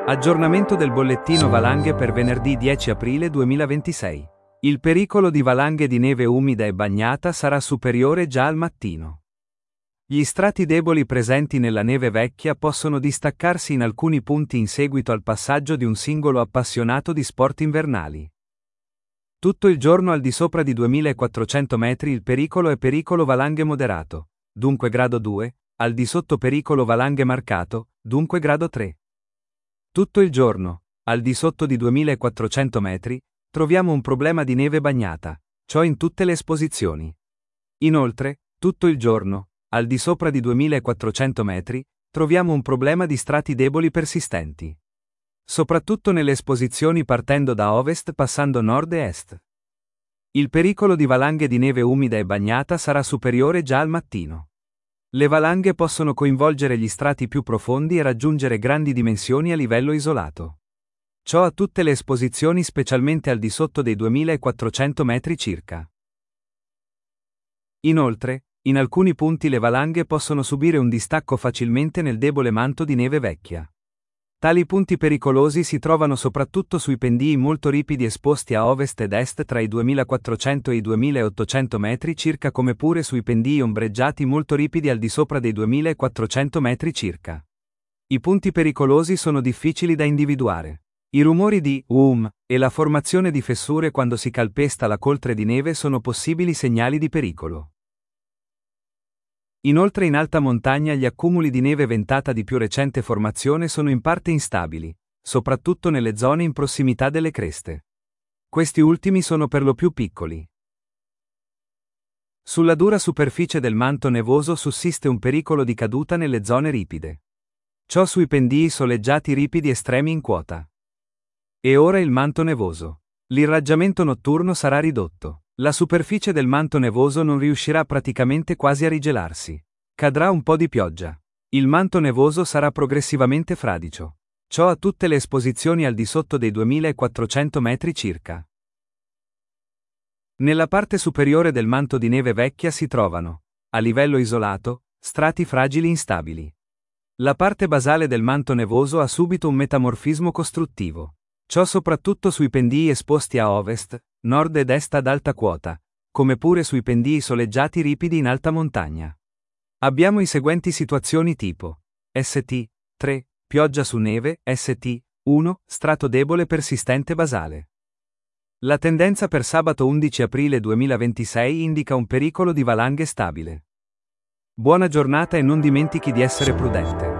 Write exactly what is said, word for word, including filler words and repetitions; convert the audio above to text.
Aggiornamento del bollettino valanghe per venerdì dieci aprile duemilaventisei. Il pericolo di valanghe di neve umida e bagnata sarà superiore già al mattino. Gli strati deboli presenti nella neve vecchia possono distaccarsi in alcuni punti in seguito al passaggio di un singolo appassionato di sport invernali. Tutto il giorno al di sopra di duemilaquattrocento metri il pericolo è pericolo valanghe moderato, dunque grado due, al di sotto pericolo valanghe marcato, dunque grado tre. Tutto il giorno, al di sotto di duemilaquattrocento metri, troviamo un problema di neve bagnata, ciò in tutte le esposizioni. Inoltre, tutto il giorno, al di sopra di duemilaquattrocento metri, troviamo un problema di strati deboli persistenti. Soprattutto nelle esposizioni partendo da ovest passando nord e est. Il pericolo di valanghe di neve umida e bagnata sarà superiore già al mattino. Le valanghe possono coinvolgere gli strati più profondi e raggiungere grandi dimensioni a livello isolato. Ciò a tutte le esposizioni specialmente al di sotto dei duemilaquattrocento metri circa. Inoltre, in alcuni punti le valanghe possono subire un distacco facilmente nel debole manto di neve vecchia. Tali punti pericolosi si trovano soprattutto sui pendii molto ripidi esposti a ovest ed est tra i duemilaquattrocento e i duemilaottocento metri circa, come pure sui pendii ombreggiati molto ripidi al di sopra dei duemilaquattrocento metri circa. I punti pericolosi sono difficili da individuare. I rumori di um e la formazione di fessure quando si calpesta la coltre di neve sono possibili segnali di pericolo. Inoltre in alta montagna gli accumuli di neve ventata di più recente formazione sono in parte instabili, soprattutto nelle zone in prossimità delle creste. Questi ultimi sono per lo più piccoli. Sulla dura superficie del manto nevoso sussiste un pericolo di caduta nelle zone ripide. Ciò sui pendii soleggiati ripidi estremi in quota. E ora il manto nevoso. L'irraggiamento notturno sarà ridotto. La superficie del manto nevoso non riuscirà praticamente quasi a rigelarsi. Cadrà un po' di pioggia. Il manto nevoso sarà progressivamente fradicio. Ciò a tutte le esposizioni al di sotto dei duemilaquattrocento metri circa. Nella parte superiore del manto di neve vecchia si trovano, a livello isolato, strati fragili instabili. La parte basale del manto nevoso ha subito un metamorfismo costruttivo. Ciò soprattutto sui pendii esposti a ovest, nord ed est ad alta quota, come pure sui pendii soleggiati ripidi in alta montagna. Abbiamo i seguenti situazioni tipo S T tre, pioggia su neve, S T uno, strato debole persistente basale. La tendenza per sabato undici aprile duemilaventisei indica un pericolo di valanghe stabile. Buona giornata e non dimentichi di essere prudente.